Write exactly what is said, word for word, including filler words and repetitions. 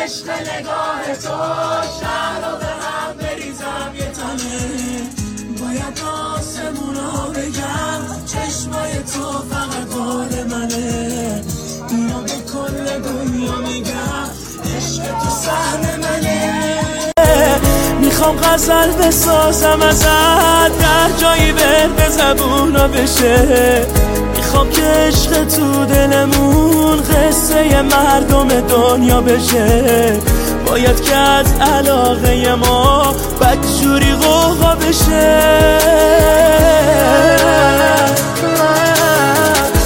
عشق نگاه تو شهر رو به هم بریزم یه تنه. باید آسمونا بگم چشمای تو فقط مال منه. اینو به کل دنیا میگم عشق تو سهم منه. میخوام غزل بسازم ازت در جایی بر به زبونا بشه. میخوام که عشق تو دلمون قصه مردم دنیا بشه. باید که از علاقه ما بدجوری غوغا بشه.